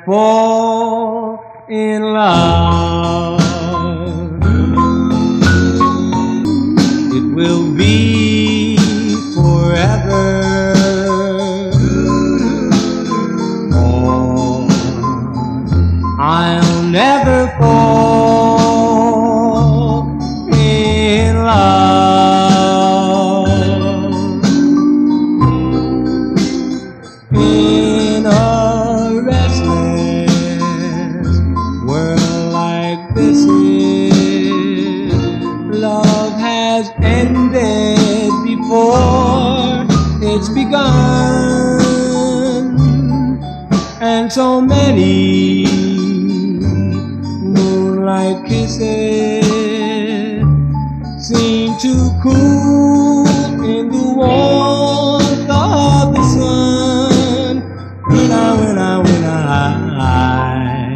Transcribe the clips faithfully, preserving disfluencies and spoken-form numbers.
fall in love. It will be forever. Oh, I'll never fall in love. In a restless world like this is, love has ended before it's begun, and so many moonlight kisses seem to cool in the warmth of the sun. When I, when I, when I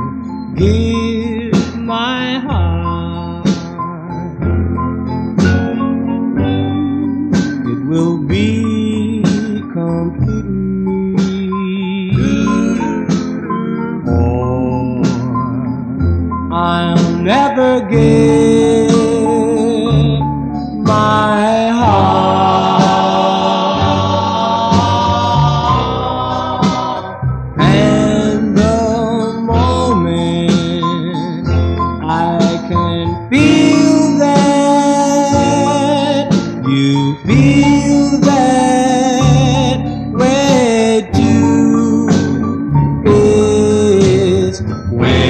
give my heart, it will be complete. Oh, I'll never give my heart. And the moment I can feel that you feel that way too is when